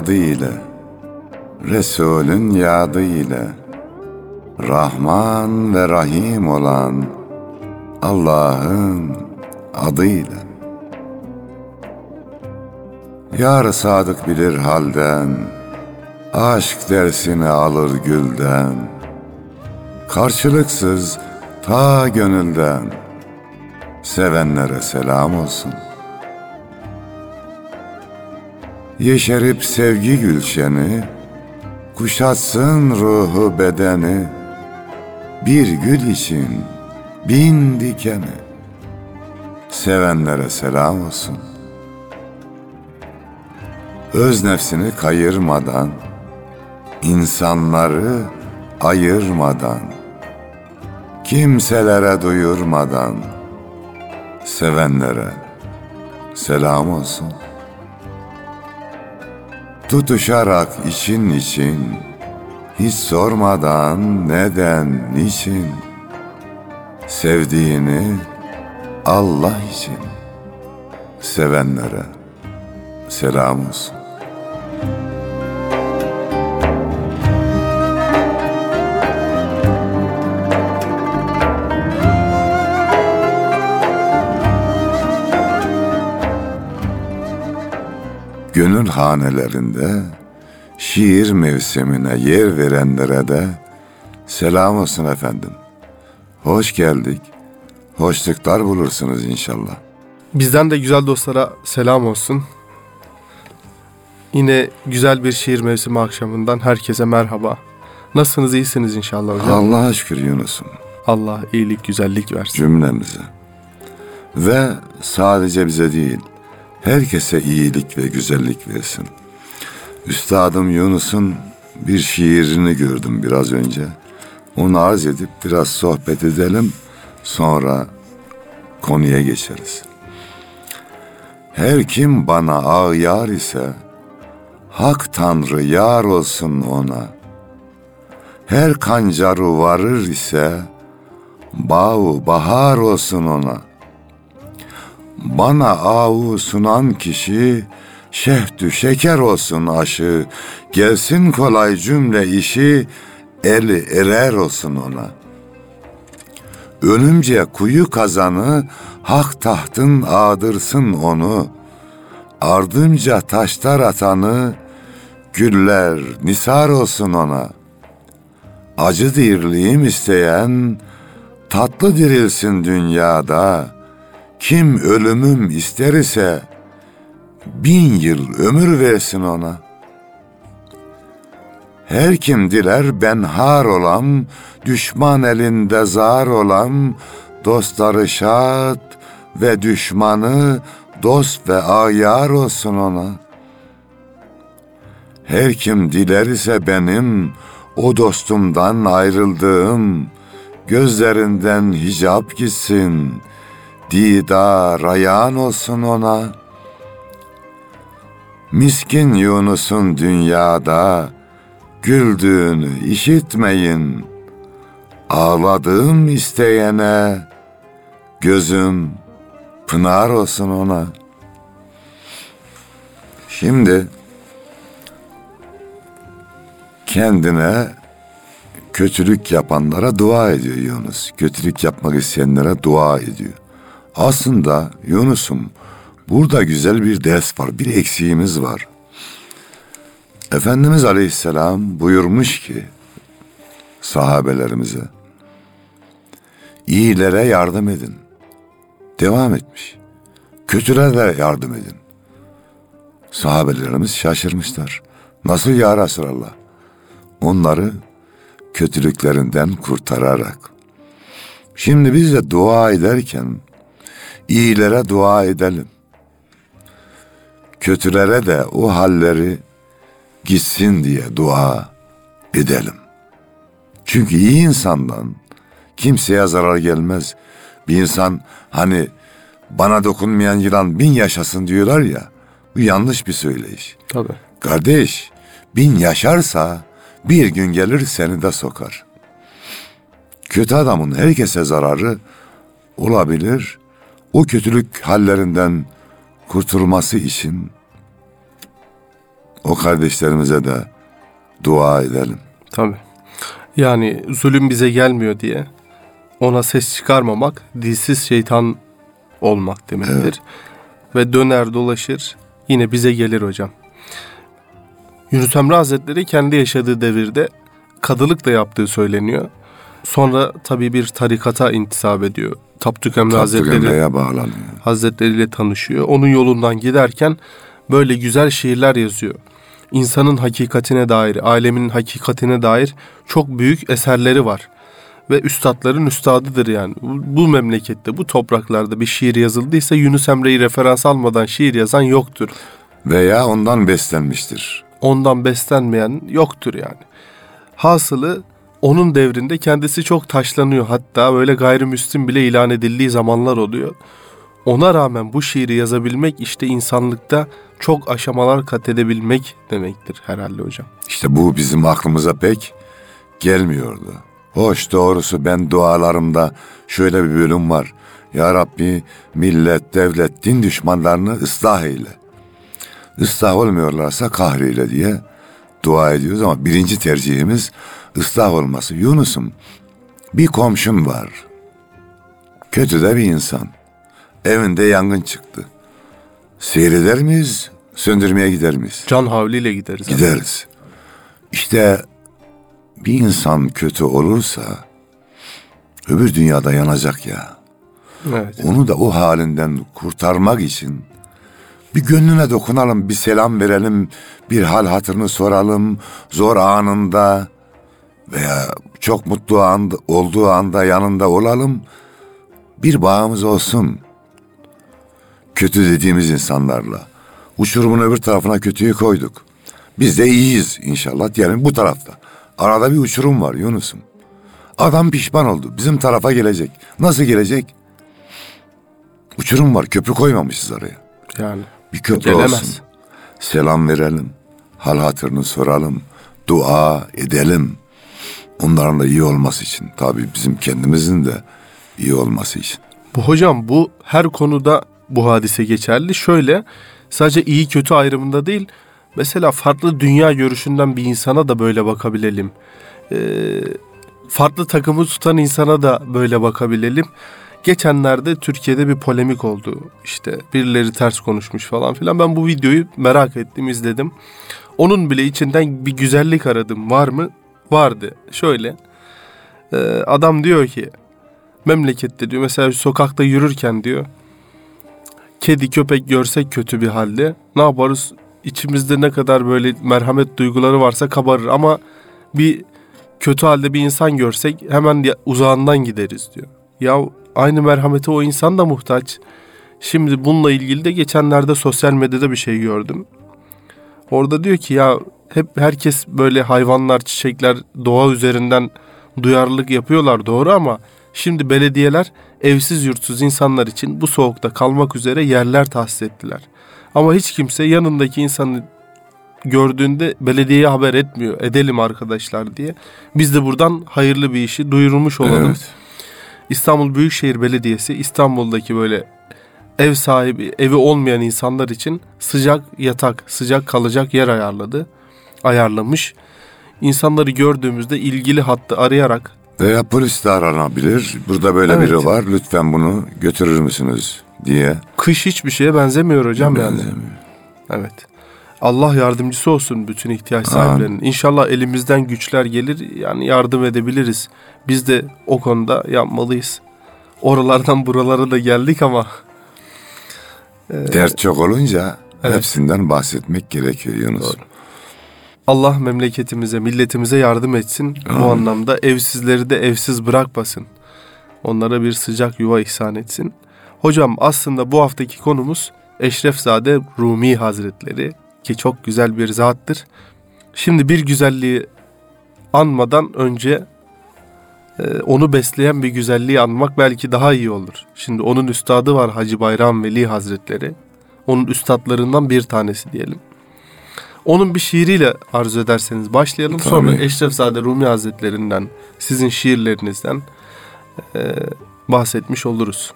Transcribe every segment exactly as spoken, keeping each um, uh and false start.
adı ile, Resulün yadı ile, Rahman ve Rahim olan Allah'ın adıyla. Yar sadık bilir halden, aşk dersini alır gülden, karşılıksız ta gönülden, sevenlere selam olsun. Yeşerip sevgi gülşeni, kuşatsın ruhu bedeni, bir gül için bin dikeni, sevenlere selam olsun. Öz nefsini kayırmadan, insanları ayırmadan, kimselere duyurmadan, sevenlere selam olsun. Tutuşarak için için, hiç sormadan neden, niçin, sevdiğini Allah için, sevenlere selam olsun. Gönül hanelerinde şiir mevsimine yer verenlere de selam olsun efendim. Hoş geldik, hoşluklar bulursunuz inşallah. Bizden de güzel dostlara selam olsun. Yine güzel bir şiir mevsimi akşamından herkese merhaba. Nasılsınız, iyisiniz inşallah hocam? Allah'a şükür Yunus'um. Allah iyilik, güzellik versin. Cümlemize. Ve sadece bize değil, herkese iyilik ve güzellik versin. Üstadım Yunus'un bir şiirini gördüm biraz önce. Onu arz edip biraz sohbet edelim, sonra konuya geçeriz. Her kim bana ağyar ise, Hak Tanrı yar olsun ona. Her kancaru varır ise, Bağu bahar olsun ona. Bana avu sunan kişi, şehdü şeker olsun aşı, gelsin kolay cümle işi, eli erer olsun ona. Ölümce kuyu kazanı, hak tahtın ağdırsın onu. Ardınca taşlar atanı, güller nisar olsun ona. Acı dirliğim isteyen, tatlı dirilsin dünyada. Kim ölümüm ister ise, bin yıl ömür versin ona. Her kim diler ben har olam, düşman elinde zar olam, dostları şad ve düşmanı dost ve ayar olsun ona. Her kim diler ise benim, o dostumdan ayrıldığım, gözlerinden hicap gitsin, didar ayağın olsun ona. Miskin Yunus'un dünyada güldüğünü işitmeyin. Ağladığım isteyene gözüm pınar olsun ona. Şimdi kendine kötülük yapanlara dua ediyor Yunus. Kötülük yapmak isteyenlere dua ediyor. Aslında Yunus'um, burada güzel bir ders var, bir eksiğimiz var. Efendimiz Aleyhisselam buyurmuş ki sahabelerimize, iyilere yardım edin. Devam etmiş. Kötülere de yardım edin. Sahabelerimiz şaşırmışlar. Nasıl ya Resulallah? Onları kötülüklerinden kurtararak. Şimdi biz de dua ederken iyilere dua edelim. Kötülere de o halleri gitsin diye dua edelim. Çünkü iyi insandan kimseye zarar gelmez. Bir insan hani bana dokunmayan yılan bin yaşasın diyorlar ya, bu yanlış bir söyleyiş. Tabii. Kardeş, bin yaşarsa bir gün gelir seni de sokar. Kötü adamın herkese zararı olabilir. O kötülük hallerinden kurtulması için o kardeşlerimize de dua edelim. Tabii. Yani zulüm bize gelmiyor diye ona ses çıkarmamak dilsiz şeytan olmak demektir. Evet. Ve döner dolaşır yine bize gelir hocam. Yunus Emre Hazretleri kendi yaşadığı devirde kadılık da yaptığı söyleniyor. Sonra tabii bir tarikata intisap ediyor. Tapduk Emre Hazretleri Hazretleri ile tanışıyor. Onun yolundan giderken böyle güzel şiirler yazıyor. İnsanın hakikatine dair, alemin hakikatine dair çok büyük eserleri var. Ve üstadların üstadıdır yani. Bu memlekette, bu topraklarda bir şiir yazıldıysa Yunus Emre'yi referans almadan şiir yazan yoktur. Veya ondan beslenmiştir. Ondan beslenmeyen yoktur yani. Hasılı onun devrinde kendisi çok taşlanıyor. Hatta böyle gayrimüslim bile ilan edildiği zamanlar oluyor. Ona rağmen bu şiiri yazabilmek işte insanlıkta çok aşamalar kat edebilmek demektir herhalde hocam. İşte bu bizim aklımıza pek gelmiyordu. Hoş doğrusu ben dualarımda şöyle bir bölüm var. Ya Rabbi millet, devlet, din düşmanlarını ıslah eyle. Islah olmuyorlarsa kahreyle diye dua ediyoruz ama birinci tercihimiz ıslah olması. Yunus'um bir komşun var. Kötü de bir insan. Evinde yangın çıktı. Seyreder miyiz? Söndürmeye gider miyiz? Can havliyle gideriz. Gideriz. Abi. İşte bir insan kötü olursa öbür dünyada yanacak ya. Evet. Onu da o halinden kurtarmak için bir gönlüne dokunalım, bir selam verelim, bir hal hatırını soralım, zor anında veya çok mutlu anda, olduğu anda yanında olalım, bir bağımız olsun. Kötü dediğimiz insanlarla. Uçurumun öbür tarafına kötüyü koyduk. Biz de iyiyiz inşallah diyelim bu tarafta. Arada bir uçurum var Yunus'um. Adam pişman oldu. Bizim tarafa gelecek. Nasıl gelecek? Uçurum var. Köprü koymamışız araya. Yani. Bir köprü gelemez. Olsun. Selam verelim. Hal hatırını soralım. Dua edelim. Onların da iyi olması için. Tabii bizim kendimizin de iyi olması için. Bu hocam bu her konuda bu hadise geçerli. Şöyle sadece iyi kötü ayrımında değil. Mesela farklı dünya görüşünden bir insana da böyle bakabilelim. Ee, farklı takımı tutan insana da böyle bakabilelim. Geçenlerde Türkiye'de bir polemik oldu. İşte birileri ters konuşmuş falan filan. Ben bu videoyu merak ettim, izledim. Onun bile içinden bir güzellik aradım. Var mı? Vardı. Şöyle. E, adam diyor ki memlekette diyor mesela sokakta yürürken diyor kedi köpek görsek kötü bir halde ne yaparız? İçimizde ne kadar böyle merhamet duyguları varsa kabarır ama bir kötü halde bir insan görsek hemen uzağından gideriz diyor. Ya aynı merhamete o insan da muhtaç. Şimdi bununla ilgili de geçenlerde sosyal medyada bir şey gördüm. Orada diyor ki ya hep herkes böyle hayvanlar, çiçekler, doğa üzerinden duyarlılık yapıyorlar doğru ama şimdi belediyeler evsiz yurtsuz insanlar için bu soğukta kalmak üzere yerler tahsis ettiler. Ama hiç kimse yanındaki insanı gördüğünde belediyeye haber etmiyor. Edelim arkadaşlar diye. Biz de buradan hayırlı bir işi duyurmuş olalım. Evet. İstanbul Büyükşehir Belediyesi İstanbul'daki böyle ev sahibi, evi olmayan insanlar için sıcak yatak, sıcak kalacak yer ayarladı. Ayarlamış. İnsanları gördüğümüzde ilgili hattı arayarak veya polis de aranabilir. Burada böyle evet. biri var. Lütfen bunu götürür müsünüz diye. Kış hiçbir şeye benzemiyor hocam yani. Benzemiyor. Evet. Allah yardımcısı olsun bütün ihtiyaç sahiplerinin. İnşallah elimizden güçler gelir yani yardım edebiliriz. Biz de o konuda yapmalıyız. Oralardan buralara da geldik ama. E, Dert çok olunca evet. hepsinden bahsetmek gerekiyor Yunus. Doğru. Allah memleketimize, milletimize yardım etsin. Amin. Bu anlamda evsizleri de evsiz bırakmasın. Onlara bir sıcak yuva ihsan etsin. Hocam aslında bu haftaki konumuz Eşrefzade Rumi Hazretleri ki çok güzel bir zattır. Şimdi bir güzelliği anmadan önce e, onu besleyen bir güzelliği anmak belki daha iyi olur. Şimdi onun üstadı var Hacı Bayram Veli Hazretleri. Onun üstadlarından bir tanesi diyelim. Onun bir şiiriyle arzu ederseniz başlayalım. Tabii. Sonra Eşrefzade Rumi Hazretlerinden, sizin şiirlerinizden e, bahsetmiş oluruz.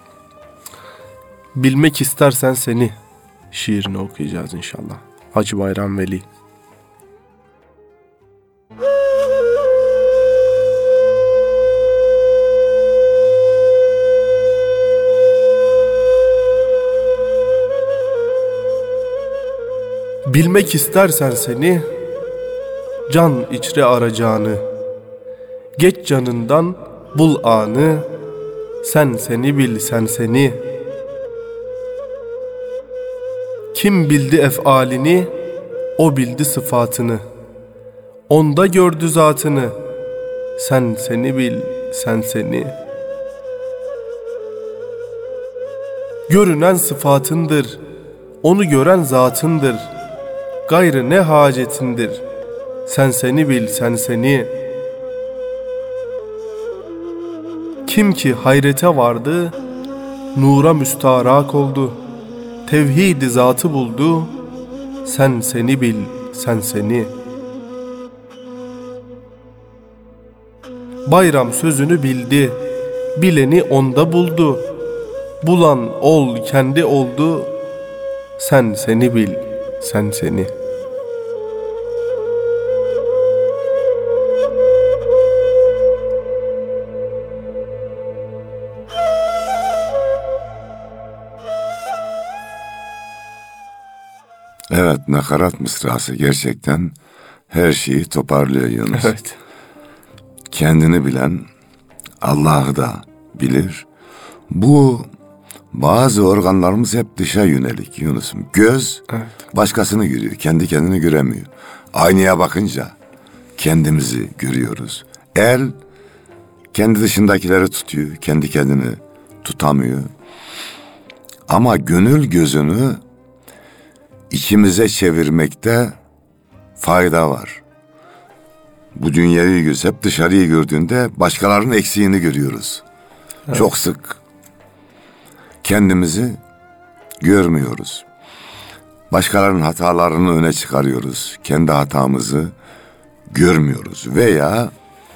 Bilmek istersen seni şiirini okuyacağız inşallah. Hacı Bayram Veli. Bilmek istersen seni, can içre aracağını, geç canından bul anı, sen seni bil sen seni. Kim bildi efalini, o bildi sıfatını, onda gördü zatını, sen seni bil sen seni. Görünen sıfatındır, onu gören zatındır, gayrı ne hacetindir, sen seni bil sen seni. Kim ki hayrete vardı, nura müstarak oldu, tevhid-i zatı buldu, sen seni bil sen seni. Bayram sözünü bildi, bileni onda buldu, bulan ol kendi oldu, sen seni bil sen seni. Evet, nakarat mısrası gerçekten her şeyi toparlıyor Yunus. Evet. Kendini bilen Allah'ı da bilir. Bu bazı organlarımız hep dışa yönelik Yunus'um. Göz Evet. başkasını görüyor, kendi kendini göremiyor. Aynaya bakınca kendimizi görüyoruz. El kendi dışındakileri tutuyor, kendi kendini tutamıyor. Ama gönül gözünü içimize çevirmekte fayda var. Bu dünyayı göz hep dışarıyı gördüğünde başkalarının eksiğini görüyoruz. Evet. Çok sık. Kendimizi görmüyoruz. Başkalarının hatalarını öne çıkarıyoruz. Kendi hatamızı görmüyoruz. Veya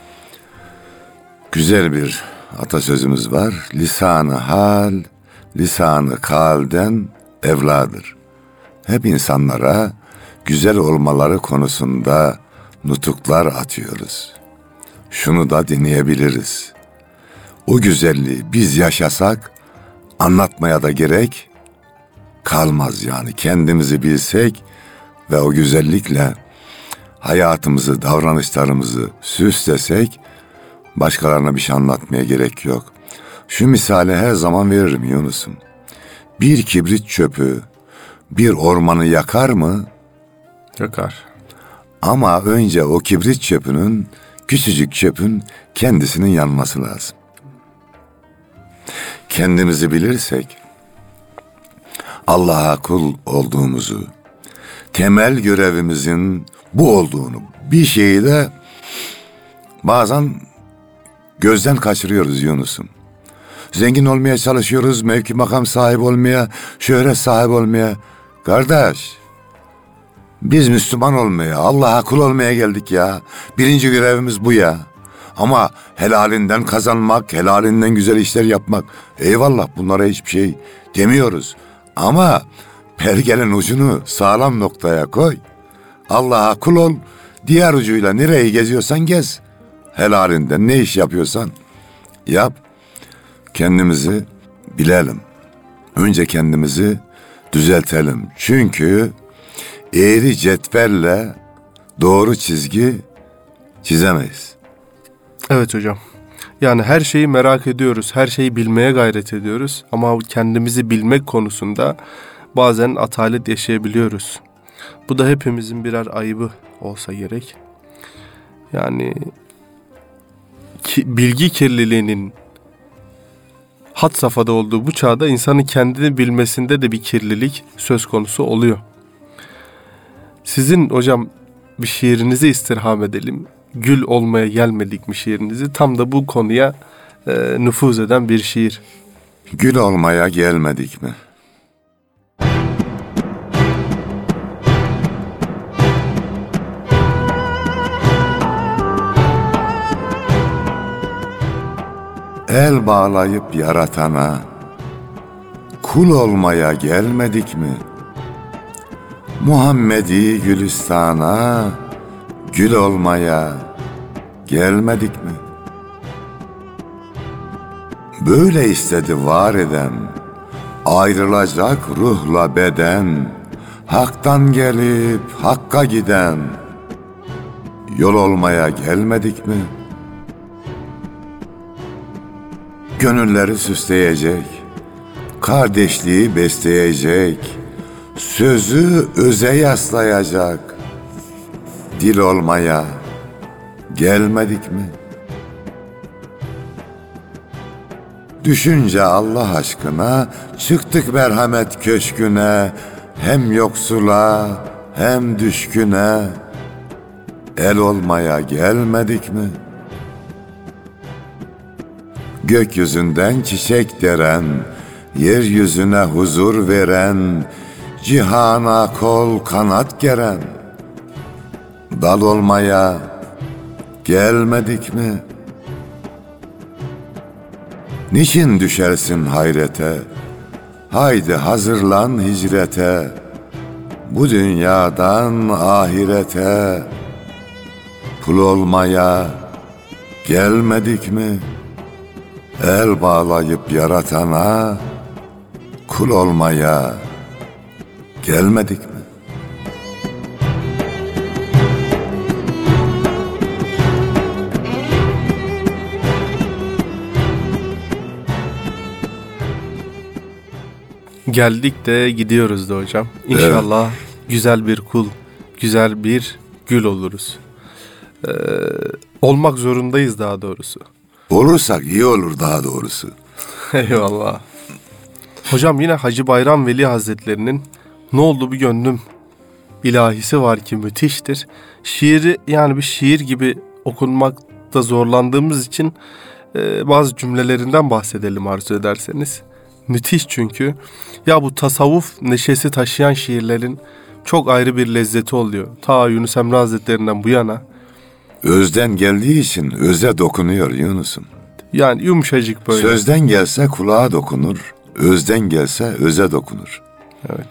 güzel bir atasözümüz var. Lisan-ı hal, lisan-ı kalden evladır. Hep insanlara güzel olmaları konusunda nutuklar atıyoruz. Şunu da dinleyebiliriz. O güzelliği biz yaşasak anlatmaya da gerek kalmaz yani. Kendimizi bilsek ve o güzellikle hayatımızı, davranışlarımızı süslesek başkalarına bir şey anlatmaya gerek yok. Şu misali her zaman veririm Yunus'um. Bir kibrit çöpü bir ormanı yakar mı? Yakar. Ama önce o kibrit çöpünün, küçücük çöpün kendisinin yanması lazım. Kendimizi bilirsek, Allah'a kul olduğumuzu, temel görevimizin bu olduğunu, bir şeyi de bazen gözden kaçırıyoruz Yunus'um. Zengin olmaya çalışıyoruz, mevki makam sahibi olmaya, şöhret sahibi olmaya. Kardeş, biz Müslüman olmaya, Allah'a kul olmaya geldik ya. Birinci görevimiz bu ya. Ama helalinden kazanmak, helalinden güzel işler yapmak. Eyvallah, bunlara hiçbir şey demiyoruz. Ama pergelin ucunu sağlam noktaya koy. Allah'a kul ol, diğer ucuyla nereyi geziyorsan gez. Helalinden ne iş yapıyorsan yap. Kendimizi bilelim. Önce kendimizi düzeltelim. Çünkü eğri cetvelle doğru çizgi çizemeyiz. Evet hocam. Yani her şeyi merak ediyoruz, her şeyi bilmeye gayret ediyoruz. Ama kendimizi bilmek konusunda bazen atalet yaşayabiliyoruz. Bu da hepimizin birer ayıbı olsa gerek. Yani ki, bilgi kirliliğinin had safhada olduğu bu çağda insanın kendini bilmesinde de bir kirlilik söz konusu oluyor. Sizin hocam bir şiirinizi istirham edelim. Gül olmaya gelmedik mi şiirinizi? Tam da bu konuya e, nüfuz eden bir şiir. Gül olmaya gelmedik mi? El bağlayıp yaratana kul olmaya gelmedik mi? Muhammedi Gülistan'a gül olmaya gelmedik mi? Böyle istedi var eden, ayrılacak ruhla beden, Hak'tan gelip Hakk'a giden yol olmaya gelmedik mi? Gönülleri süsleyecek, kardeşliği besleyecek, sözü öze yaslayacak dil olmaya gelmedik mi? Düşünce Allah aşkına çıktık merhamet köşküne, hem yoksula hem düşküne el olmaya gelmedik mi? Gökyüzünden çiçek deren, yeryüzüne huzur veren, cihana kol kanat geren dal olmaya gelmedik mi? Niçin düşersin hayrete? Haydi hazırlan hicrete, bu dünyadan ahirete pul olmaya gelmedik mi? El bağlayıp yaratana kul olmaya gelmedik mi? Geldik de gidiyoruz da hocam. İnşallah evet. Güzel bir kul, güzel bir gül oluruz. Ee, olmak zorundayız daha doğrusu. Olursak iyi olur daha doğrusu. Eyvallah. Hocam yine Hacı Bayram Veli Hazretleri'nin Ne Oldu Bu Gönlüm ilahisi var ki müthiştir. Şiiri yani bir şiir gibi okunmakta zorlandığımız için e, bazı cümlelerinden bahsedelim arzu ederseniz. Müthiş çünkü. Ya bu tasavvuf neşesi taşıyan şiirlerin çok ayrı bir lezzeti oluyor. Ta Yunus Emre Hazretlerinden bu yana. Özden geldiği için öze dokunuyor Yunus'um. Yani yumuşacık böyle. Sözden gelse kulağa dokunur, özden gelse öze dokunur. Evet.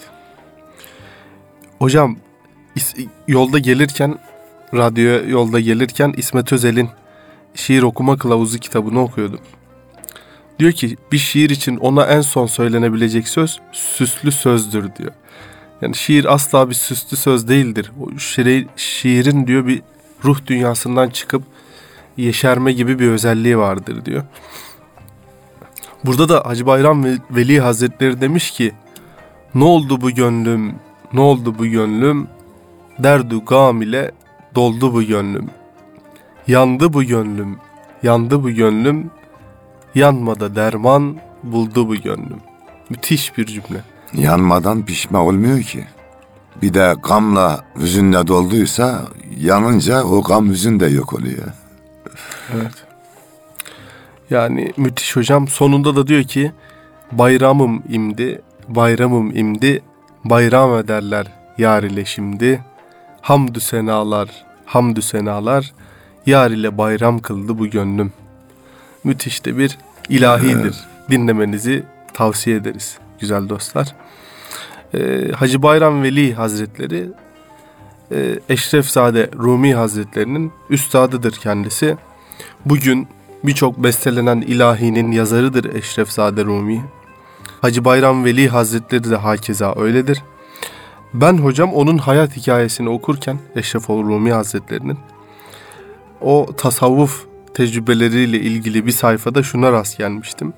Hocam yolda gelirken, radyoya yolda gelirken İsmet Özel'in Şiir Okuma Kılavuzu kitabını okuyordum. Diyor ki bir şiir için ona en son söylenebilecek söz süslü sözdür diyor. Yani şiir asla bir süslü söz değildir. O şiir, şiirin diyor bir ruh dünyasından çıkıp yeşerme gibi bir özelliği vardır diyor. Burada da Hacı Bayram Veli Hazretleri demiş ki ne oldu bu gönlüm, ne oldu bu gönlüm, derdu gam ile doldu bu gönlüm. Yandı bu gönlüm, yandı bu gönlüm, yanmada derman buldu bu gönlüm. Müthiş bir cümle. Yanmadan pişme olmuyor ki. Bir de gamla, hüzünle dolduysa yanınca o gam hüzün de yok oluyor. Evet. Yani müthiş hocam. Sonunda da diyor ki bayramım imdi, bayramım imdi, bayram ederler yar ile şimdi. Hamdü senalar, hamdü senalar, yar ile bayram kıldı bu gönlüm. Müthiş de bir ilahidir. Evet. Dinlemenizi tavsiye ederiz güzel dostlar. Ee, Hacı Bayram Veli Hazretleri e, Eşrefzade Rumi Hazretlerinin üstadıdır kendisi. Bugün birçok bestelenen ilahinin yazarıdır Eşrefzade Rumi. Hacı Bayram Veli Hazretleri de hakeza öyledir. Ben hocam onun hayat hikayesini okurken Eşrefoğlu Rumi Hazretlerinin o tasavvuf tecrübeleriyle ilgili bir sayfada şuna rast gelmiştim.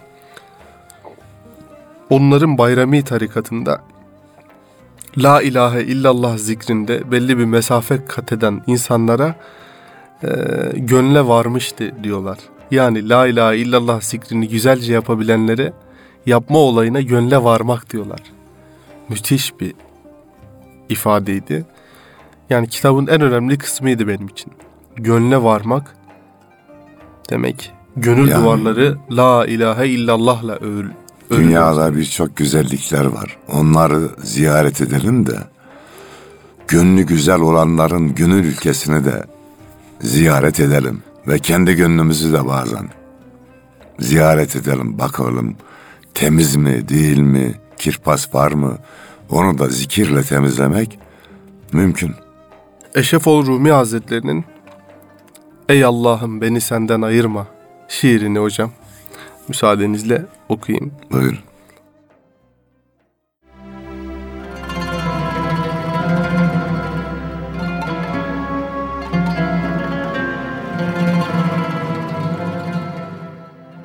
Onların Bayrami tarikatında La ilahe illallah zikrinde belli bir mesafe kat eden insanlara e, gönle varmıştı diyorlar. Yani la ilahe illallah zikrini güzelce yapabilenlere yapma olayına gönle varmak diyorlar. Müthiş bir ifadeydi. Yani kitabın en önemli kısmıydı benim için. Gönle varmak demek gönül yani, duvarları la ilahe illallah'la örül. Dünyada birçok güzellikler var. Onları ziyaret edelim de gönlü güzel olanların gönül ülkesini de ziyaret edelim. Ve kendi gönlümüzü de bazen ziyaret edelim. Bakalım temiz mi değil mi, kirpas var mı? Onu da zikirle temizlemek mümkün. Eşrefoğlu Rumi Hazretleri'nin Ey Allah'ım beni senden ayırma şiirini hocam müsaadenizle okuyayım. Buyurun.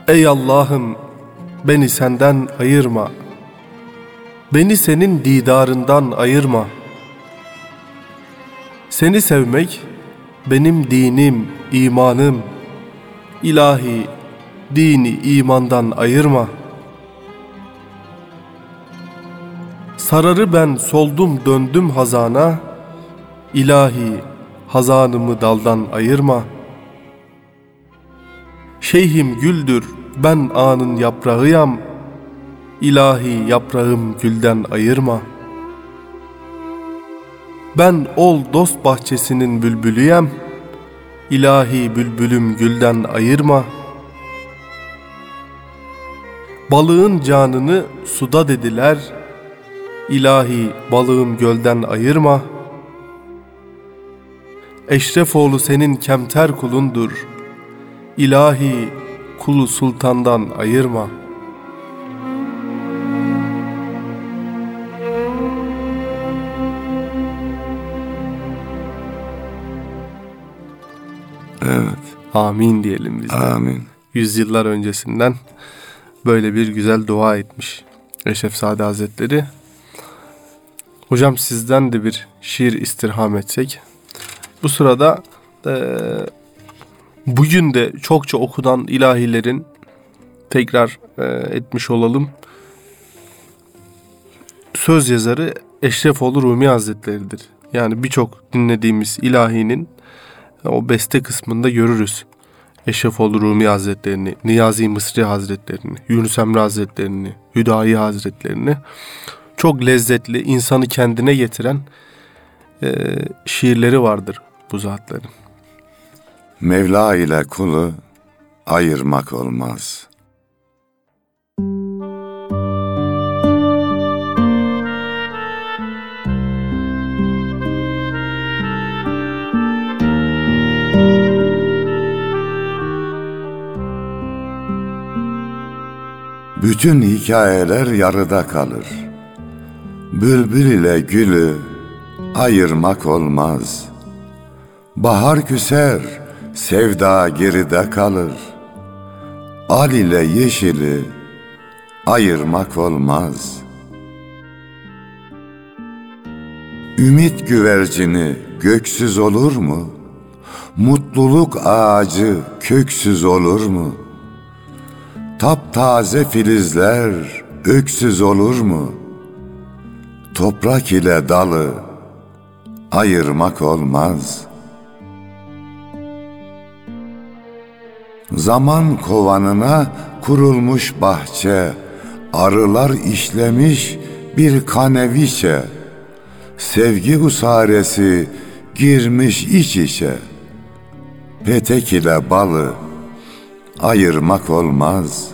Ey Allah'ım, beni senden ayırma. Beni senin didarından ayırma. Seni sevmek benim dinim, imanım. İlahi, dini imandan ayırma. Sararı ben soldum döndüm hazana. İlahi, hazanımı daldan ayırma. Şeyhim güldür, ben anın yaprağıyam. İlahi, yaprağım gülden ayırma. Ben ol dost bahçesinin bülbülüyem. İlahi, bülbülüm gülden ayırma. Balığın canını suda dediler. İlahi, balığım gölden ayırma. Eşrefoğlu senin kemter kulundur. İlahi, kulu sultandan ayırma. Evet. Amin diyelim biz de. Amin. Yüzyıllar öncesinden böyle bir güzel dua etmiş Eşref Sade Hazretleri. Hocam sizden de bir şiir istirham etsek. Bu sırada e, bugün de çokça okunan ilahilerin tekrar e, etmiş olalım. Söz yazarı Eşrefoğlu Rumi Hazretleri'dir. Yani birçok dinlediğimiz ilahinin o beste kısmında görürüz. Eşrefoğlu Rumi Hazretlerini, Niyazi Mısri Hazretlerini, Yunus Emre Hazretlerini, Hüdayi Hazretlerini. Çok lezzetli, insanı kendine getiren e, şiirleri vardır bu zatların. Mevla ile kulu ayırmak olmaz. Bütün hikayeler yarıda kalır. Bülbül ile gülü ayırmak olmaz. Bahar küser, sevda geride kalır. Al ile yeşili ayırmak olmaz. Ümit güvercini göksüz olur mu? Mutluluk ağacı köksüz olur mu? Taptaze filizler öksüz olur mu? Toprak ile dalı ayırmak olmaz. Zaman kovanına kurulmuş bahçe, arılar işlemiş bir kaneviçe, sevgi usaresi girmiş iç içe, petek ile balı ayırmak olmaz.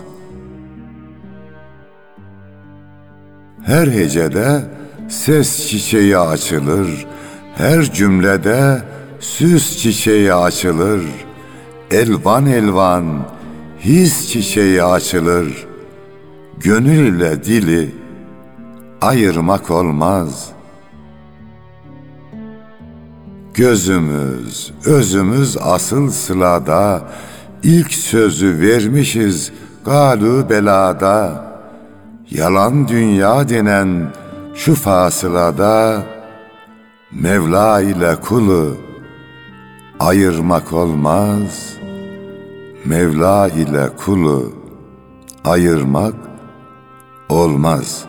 Her hecede ses çiçeği açılır, her cümlede süs çiçeği açılır, elvan elvan his çiçeği açılır, gönül ile dili ayırmak olmaz. Gözümüz, özümüz asıl sılada, İlk sözü vermişiz galu belada. Yalan dünya denen şu fasılada, Mevla ile kulu ayırmak olmaz. Mevla ile kulu ayırmak olmaz.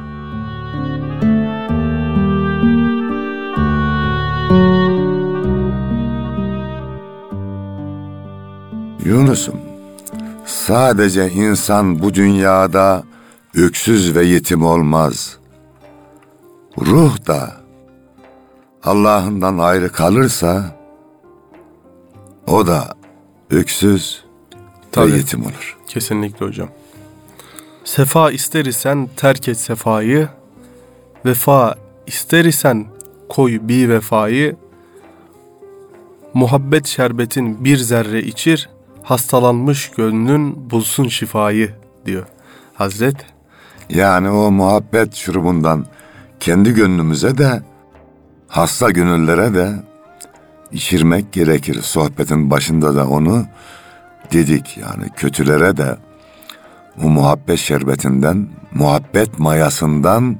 Yunus'um, sadece insan bu dünyada öksüz ve yetim olmaz. Ruh da Allah'ından ayrı kalırsa o da öksüz Tabii, ve yetim olur. Kesinlikle hocam. Sefa ister isen terk et sefayı, vefa ister isen koy bir vefayı, muhabbet şerbetin bir zerre içir, hastalanmış gönlün bulsun şifayı diyor Hazret. Yani o muhabbet şurubundan kendi gönlümüze de hasta gönüllere de içirmek gerekir. Sohbetin başında da onu dedik, yani kötülere de o muhabbet şerbetinden, muhabbet mayasından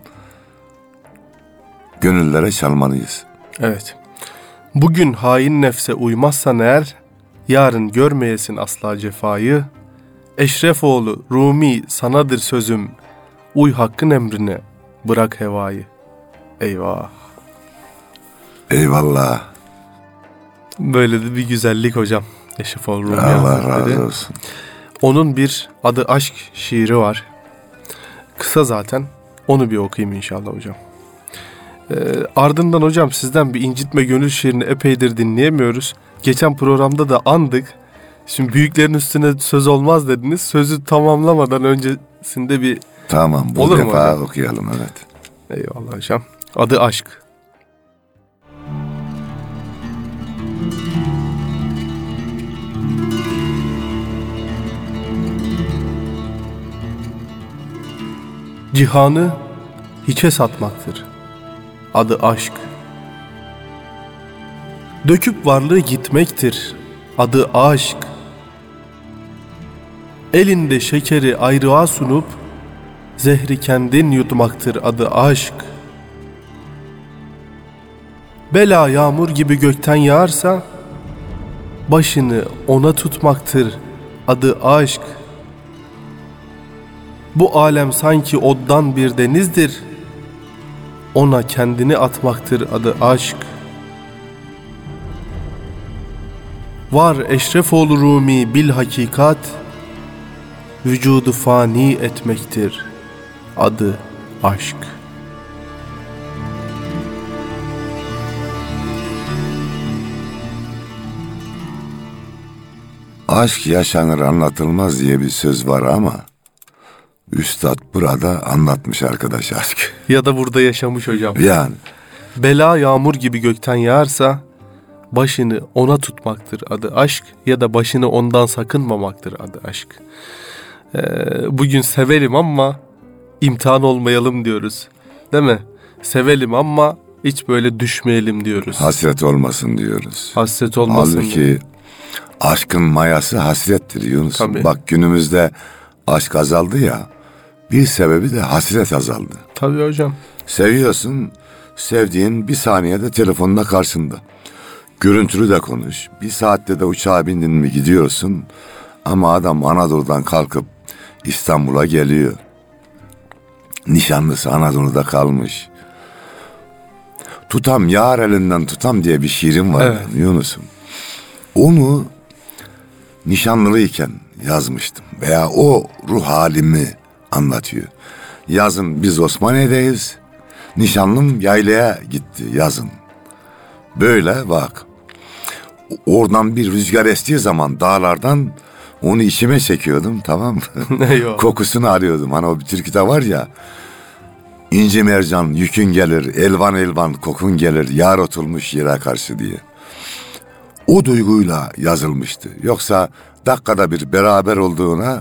gönüllere çalmalıyız. Evet. Bugün hain nefse uymazsan eğer, yarın görmeyesin asla cefayı. Eşrefoğlu Rumi sanadır sözüm, uy hakkın emrine, bırak hevayı. Eyvah. Eyvallah. Böyle de bir güzellik hocam. Eşrefoğlu Rumi Allah Hazretleri. razı olsun. Onun bir Adı Aşk şiiri var. Kısa zaten. Onu bir okuyayım inşallah hocam. Ee, ardından hocam sizden bir incitme gönül şiirini epeydir dinleyemiyoruz. Geçen programda da andık. Şimdi büyüklerin üstüne söz olmaz dediniz. Sözü tamamlamadan öncesinde bir... Tamam, bu Olur mu defa hocam? okuyalım, evet. Eyvallah hocam. Adı Aşk. Cihanı hiçe satmaktır. Adı aşk. Döküp varlığı gitmektir. Adı aşk. Elinde şekeri ayrığa sunup zehri kendin yutmaktır. Adı aşk. Bela yağmur gibi gökten yağarsa başını ona tutmaktır. Adı aşk. Bu alem sanki oddan bir denizdir. Ona kendini atmaktır. Adı aşk. Var Eşrefoğlu Rumi bil hakikat, vücudu fani etmektir. Adı aşk. Aşk yaşanır anlatılmaz diye bir söz var ama Üstad burada anlatmış arkadaş aşk. Ya da burada yaşamış hocam. Yani. Bela yağmur gibi gökten yağarsa başını ona tutmaktır. Adı aşk. Ya da başını ondan sakınmamaktır. Adı aşk. Ee, bugün sevelim ama imtihan olmayalım diyoruz. Değil mi? Sevelim ama hiç böyle düşmeyelim diyoruz. Hasret olmasın diyoruz. Hasret olmasın. Halbuki aşkın mayası hasrettir Yunus. Tabii. Bak günümüzde aşk azaldı ya, bir sebebi de hasret azaldı. Tabii hocam. Seviyorsun, sevdiğin bir saniyede telefonla karşında. Görüntülü de konuş. Bir saatte de uçağa bindin mi gidiyorsun. Ama adam Anadolu'dan kalkıp İstanbul'a geliyor. Nişanlısı Anadolu'da kalmış. Tutam yar elinden tutam diye bir şiirim var, Evet. Yunus'um. Onu nişanlılıyken yazmıştım. Veya o ruh halimi anlatıyor. Yazın biz Osmaniye'deyiz. Nişanlım yaylaya gitti yazın. Böyle bak. Oradan bir rüzgar estiği zaman dağlardan onu içime çekiyordum, tamam mı? Eyvallah. Kokusunu arıyordum. Hani o bir türküde var ya. İnci mercan yükün gelir, elvan elvan kokun gelir, yar otulmuş yere karşı diye. O duyguyla yazılmıştı. Yoksa dakikada bir beraber olduğuna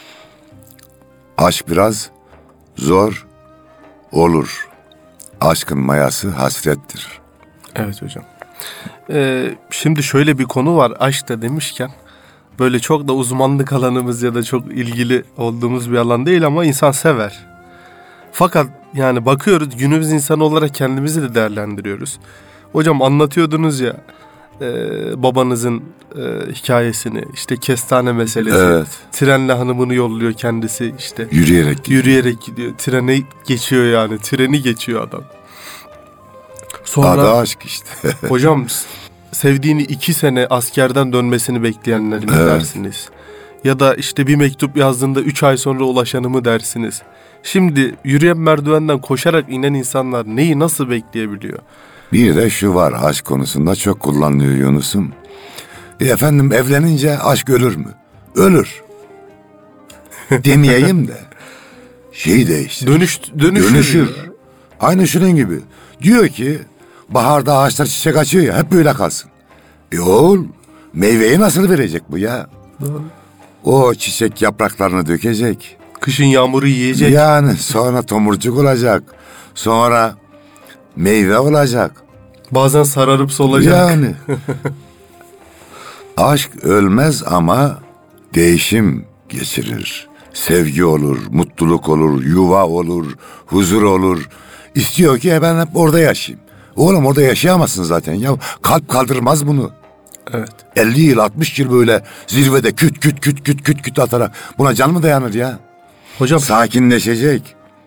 aşk biraz zor olur. Aşkın mayası hasrettir. Evet hocam. Ee, şimdi şöyle bir konu var aşk da demişken. Böyle çok da uzmanlık alanımız ya da çok ilgili olduğumuz bir alan değil ama insan sever. Fakat yani bakıyoruz günümüz insanı olarak kendimizi de değerlendiriyoruz. Hocam anlatıyordunuz ya e, babanızın e, hikayesini, işte kestane meselesi. Evet. Trenle hanımını yolluyor kendisi işte. Yürüyerek gidiyor. Yürüyerek gidiyor. Treni geçiyor yani. Treni geçiyor adam. Sonra Adı aşk işte. hocam sevdiğini iki sene askerden dönmesini bekleyenleri mi Evet. dersiniz? Ya da işte bir mektup yazdığında üç ay sonra ulaşanı mı dersiniz? Şimdi yürüyen merdivenden koşarak inen insanlar neyi nasıl bekleyebiliyor? Bir de şu var, aşk konusunda çok kullanılıyor Yunus'um. E efendim evlenince aşk ölür mü? Ölür. Demeyeyim de şey değiştir. Dönüş, dönüşür. Dönüşür. Aynı şunun gibi. Diyor ki baharda ağaçlar çiçek açıyor ya, hep böyle kalsın. E oğul meyveyi nasıl verecek bu ya? Doğru. O çiçek yapraklarını dökecek. Kışın yağmuru yiyecek. Yani sonra tomurcuk olacak. Sonra meyve olacak. Bazen sararıp solacak. Yani. Aşk ölmez ama değişim geçirir. sevgi olur, mutluluk olur, yuva olur, huzur olur. İstiyor ki e ben hep orada yaşayayım. Oğlum orada yaşayamazsın zaten ya. Kalp kaldırmaz bunu. Evet. elli yıl altmış yıl böyle zirvede küt küt küt küt küt küt atarak buna can mı dayanır ya? Hocam Sakinleşecek.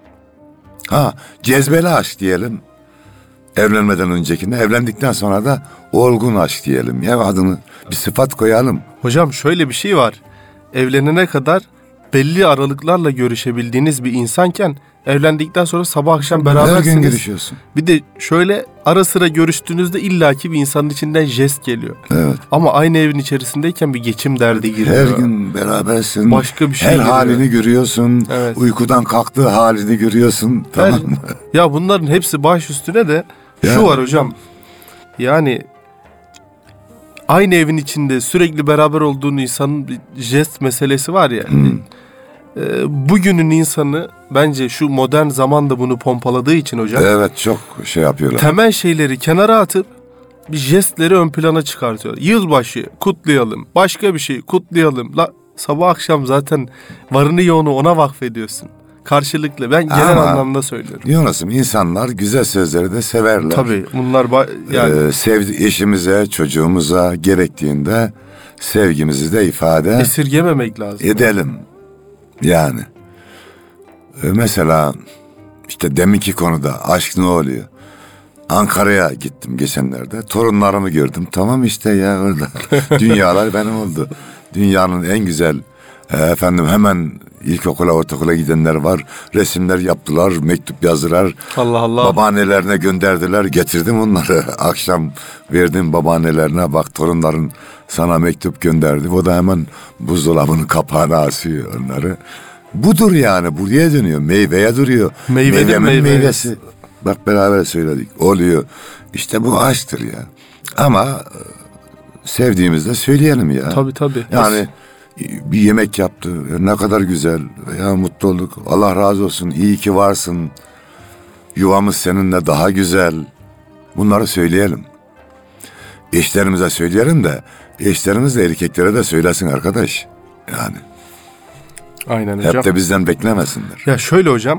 Ha, cezbeli aşk diyelim. Evlenmeden öncekinde, evlendikten sonra da olgun aşk diyelim. Ya adını bir sıfat koyalım. hocam şöyle bir şey var. Evlenene kadar belli aralıklarla görüşebildiğiniz bir insanken evlendikten sonra sabah akşam berabersiniz. Her gün görüşüyorsun. Bir de şöyle ara sıra görüştüğünüzde illaki bir insanın içinden jest geliyor. Evet. Ama aynı evin içerisindeyken bir geçim derdi giriyor. Her gün berabersin. Başka bir şey Her geliyor. halini görüyorsun. Evet. Uykudan kalktığı halini görüyorsun. Her- Tamam mı? Ya bunların hepsi baş üstüne de şu Ya. var hocam. Yani aynı evin içinde sürekli beraber olduğun insanın bir jest meselesi var ya. Hmm. Ee, bugünün insanı bence şu modern zamanda bunu pompaladığı için hocam Evet, çok şey yapıyorlar. temel şeyleri kenara atıp bir jestleri ön plana çıkartıyor. Yılbaşı kutlayalım, başka bir şey kutlayalım. La, sabah akşam zaten varını yoğunu ona vakfediyorsun. Karşılıklı. Ben genel Ama- anlamda söylüyorum. Yunus'um, insanlar güzel sözleri de severler. Tabii bunlar ba- yani Ee, sevdi eşimize, çocuğumuza gerektiğinde sevgimizi de ifade esirgememek lazım. edelim. Yani. Ee, mesela işte deminki konuda aşk ne oluyor? Ankara'ya gittim geçenlerde. Torunlarımı gördüm. Tamam işte ya orada. Dünyalar benim oldu. Dünyanın en güzel e, efendim hemen ilkokula, ortaokula gidenler var. Resimler yaptılar, mektup yazdılar. Allah Allah. Babaannelerine gönderdiler. Getirdim onları. Akşam verdim babaannelerine. Bak torunların sana mektup gönderdi. O da hemen buzdolabının kapağına asıyor onları. Budur yani. Buraya dönüyor. Meyveye duruyor. Meyvenin Meyvemin meyvesi. meyvesi. Bak beraber söyledik. Oluyor. İşte bu aşktır ya. Ama e, sevdiğimizde söyleyelim ya. Tabii tabii. Yani bir yemek yaptı. Ne kadar güzel. Ya mutlu olduk. Allah razı olsun. İyi ki varsın. Yuvamız seninle daha güzel. Bunları söyleyelim. Eşlerimize söyleyelim de eşlerimiz de erkeklere de söylesin arkadaş. Yani Aynen hocam. hep de bizden beklemesinler. Ya şöyle hocam.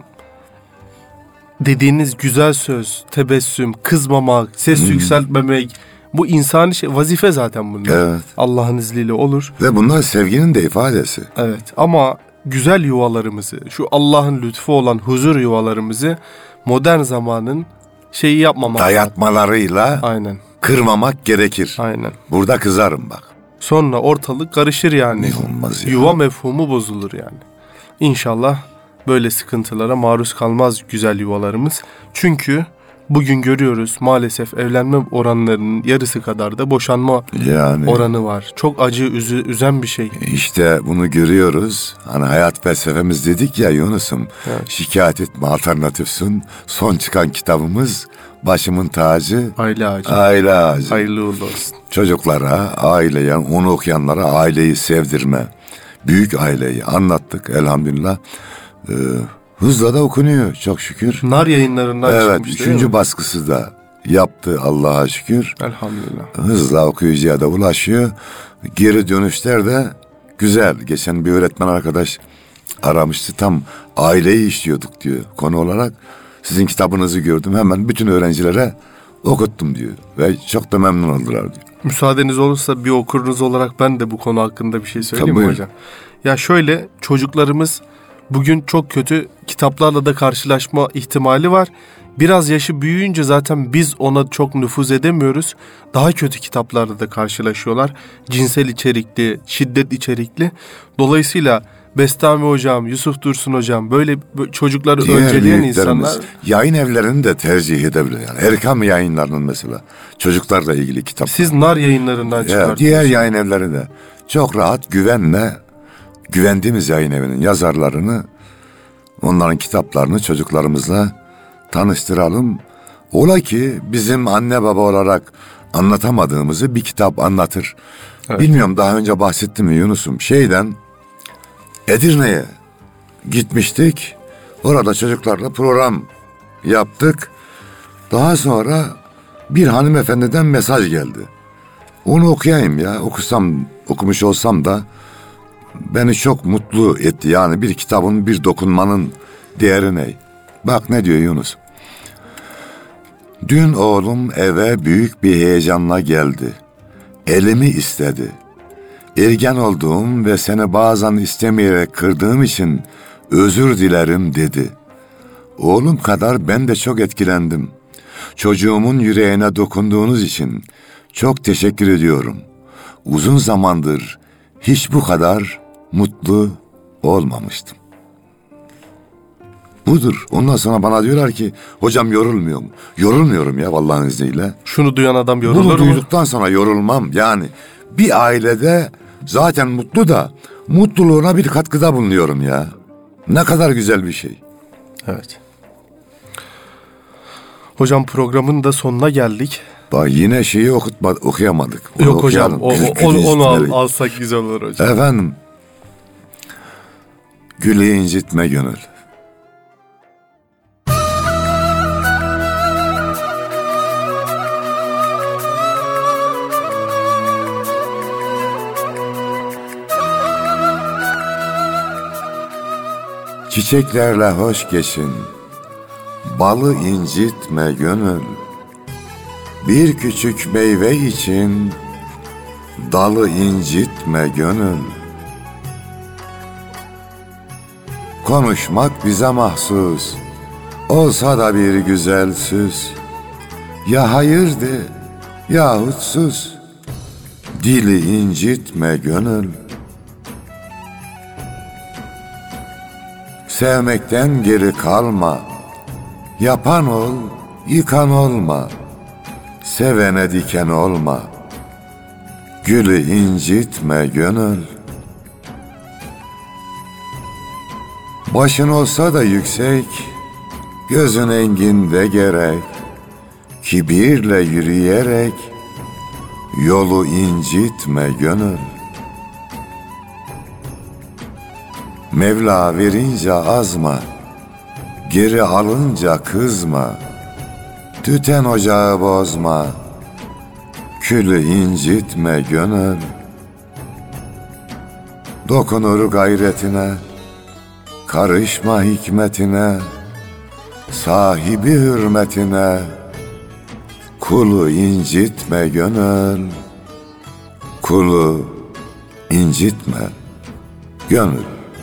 Dediğiniz güzel söz, tebessüm, kızmamak, ses yükseltmemek, bu insani şey, vazife zaten bunlar. Evet. Allah'ın izniyle olur. Ve bunlar sevginin de ifadesi. Evet ama güzel yuvalarımızı, şu Allah'ın lütfu olan huzur yuvalarımızı modern zamanın şeyi yapmamak. Dayatmalarıyla Aynen, kırmamak gerekir. aynen. Burada kızarım bak. Sonra ortalık karışır yani. Ne olmaz ya. Yuva mefhumu bozulur yani. İnşallah böyle sıkıntılara maruz kalmaz güzel yuvalarımız. Çünkü bugün görüyoruz maalesef evlenme oranlarının yarısı kadar da boşanma Yani oranı var. Çok acı, üzü, üzen bir şey. işte bunu görüyoruz. Hani hayat felsefemiz dedik ya Yunus'um. Evet. Şikayet etme alternatifsin. Son çıkan kitabımız Başımın Tacı. Aile ağacı. Aile Ağacı. Hayırlı uğurlu olsun. Çocuklara, aileye, onu okuyanlara aileyi sevdirme. Büyük aileyi anlattık elhamdülillah. Ee, hızla da okunuyor çok şükür. Nar yayınlarından Evet, çıkmış değil üçüncü mi? baskısı da yaptı Allah'a şükür. Elhamdülillah. Hızla okuyucuya da ulaşıyor. Geri dönüşler de güzel. Geçen bir öğretmen arkadaş aramıştı. Tam aileyi işliyorduk diyor konu olarak. Sizin kitabınızı gördüm. Hemen bütün öğrencilere okuttum diyor. Ve çok da memnun oldular diyor. Müsaadeniz olursa bir okurunuz olarak ben de bu konu hakkında bir şey söyleyeyim mi Tabii. hocam? Ya şöyle, çocuklarımız bugün çok kötü kitaplarla da karşılaşma ihtimali var. Biraz yaşı büyüyünce zaten biz ona çok nüfuz edemiyoruz. Daha kötü kitaplarla da karşılaşıyorlar. Cinsel içerikli, şiddet içerikli. Dolayısıyla Bestami hocam, Yusuf Dursun hocam böyle b- çocukları Diğer önceleyen büyüklerimiz insanlar. yayın evlerini de tercih edebilir. Yani Erkam yayınlarının mesela çocuklarla ilgili kitap. Siz nar yayınlarından Ya, çıkartıyorsunuz. diğer yayın evleri de çok rahat güvenle güvendiğimiz yayın evinin yazarlarını, onların kitaplarını çocuklarımızla tanıştıralım. Ola ki bizim anne baba olarak anlatamadığımızı bir kitap anlatır. Evet. Bilmiyorum daha önce bahsettim mi Yunus'um? Şeyden Edirne'ye gitmiştik. Orada çocuklarla program yaptık. Daha sonra bir hanımefendiden mesaj geldi. Onu okuyayım ya. Okusam, okumuş olsam da beni çok mutlu etti. Yani bir kitabın, bir dokunmanın değeri ne? Bak ne diyor Yunus. Dün oğlum eve büyük bir heyecanla geldi. Elimi istedi. Ergen olduğum ve seni bazen istemeyerek kırdığım için özür dilerim dedi. Oğlum kadar ben de çok etkilendim. Çocuğumun yüreğine dokunduğunuz için çok teşekkür ediyorum. Uzun zamandır hiç bu kadar mutlu olmamıştım. Budur. Ondan sonra bana diyorlar ki hocam yorulmuyor mu? Yorulmuyorum ya Allah'ın izniyle. Şunu duyan adam yorulur Bunu mu? duyduktan sonra yorulmam. Yani bir ailede zaten mutlu da mutluluğuna bir katkıda bulunuyorum ya. Ne kadar güzel bir şey. Evet. Hocam programın da sonuna geldik. Bak yine şeyi okutma, okuyamadık. Onu Yok hocam okuyalım. o, Gül- o- onu, gül onu al- incitmeli. alsak güzel olur hocam. Efendim. Gülü incitme gönül. Çiçeklerle hoş geçin, balı incitme gönül. Bir küçük meyve için dalı incitme gönül. Konuşmak bize mahsus, olsa da bir güzel söz. Ya hayır de, yahut sus, dili incitme gönül. Sevmekten geri kalma, yapan ol, yıkan olma. Sevene diken olma, gülü incitme gönül. Başın olsa da yüksek, gözün enginde gerek. Kibirle yürüyerek, yolu incitme gönül. Mevla verince azma, geri alınca kızma. Tüten ocağı bozma, külü incitme gönül. Dokunur gayretine, karışma hikmetine. Sahibi hürmetine, kulu incitme gönül. Kulu incitme gönül.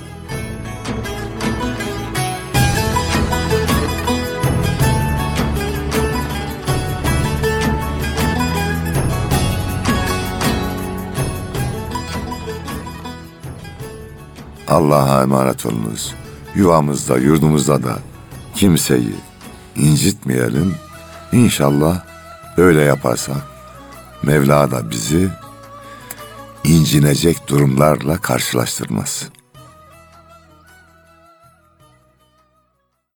Allah'a emanet olunuz. Yuvamızda, yurdumuzda da kimseyi incitmeyelim. İnşallah böyle yaparsak Mevla da bizi incinecek durumlarla karşılaştırmaz.